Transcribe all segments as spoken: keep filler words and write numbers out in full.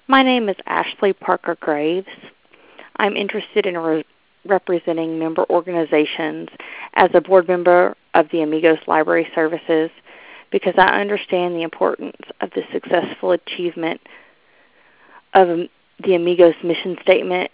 My name is Ashley Parker Graves. I'm interested in re- representing member organizations as a board member of the Amigos Library Services because I understand the importance of the successful achievement of the Amigos mission statement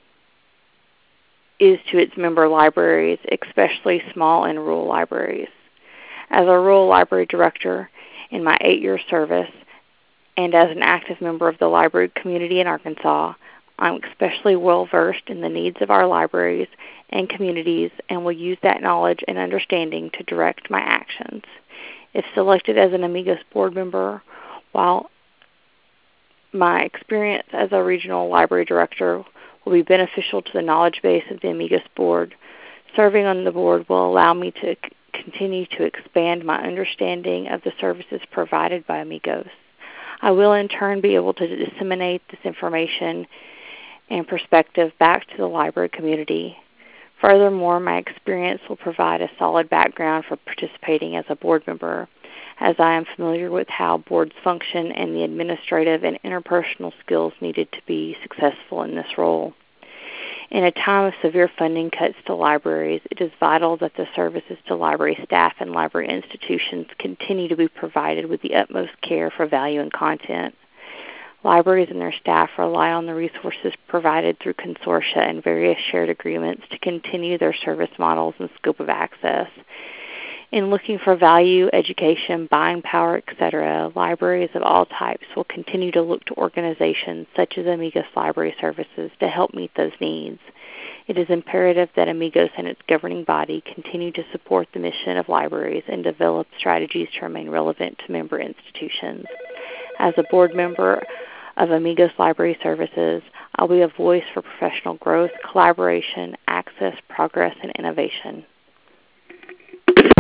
is to its member libraries, especially small and rural libraries. As a rural library director in my eight-year service and as an active member of the library community in Arkansas, I'm especially well-versed in the needs of our libraries and communities and will use that knowledge and understanding to direct my actions. If selected as an Amigos board member, while my experience as a regional library director will be beneficial to the knowledge base of the Amigos board, serving on the board will allow me to c- continue to expand my understanding of the services provided by Amigos. I will in turn be able to disseminate this information and perspective back to the library community. Furthermore, my experience will provide a solid background for participating as a board member, as I am familiar with how boards function and the administrative and interpersonal skills needed to be successful in this role. In a time of severe funding cuts to libraries, it is vital that the services to library staff and library institutions continue to be provided with the utmost care for value and content. Libraries and their staff rely on the resources provided through consortia and various shared agreements to continue their service models and scope of access. In looking for value, education, buying power, et cetera, libraries of all types will continue to look to organizations such as Amigos Library Services to help meet those needs. It is imperative that Amigos and its governing body continue to support the mission of libraries and develop strategies to remain relevant to member institutions. As a board member of Amigos Library Services, I'll be a voice for professional growth, collaboration, access, progress, and innovation.